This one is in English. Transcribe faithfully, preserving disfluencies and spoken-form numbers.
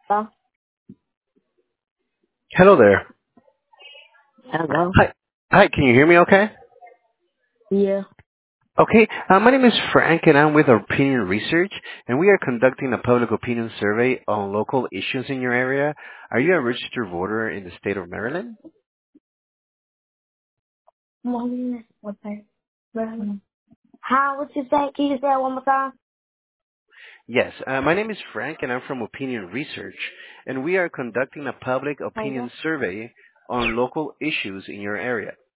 Oh, Hello there. hello. Hi. Hi, can you hear me okay? Yeah. Okay, uh, my name is Frank and I'm with Opinion Research and we are conducting a public opinion survey on local issues in your area. Are you a registered voter in the state of Maryland? Morning. What's that? How? What you say? Can you say it one more time? Yes, uh, my name is Frank and I'm from Opinion Research and we are conducting a public Hold opinion on. survey on local issues in your area.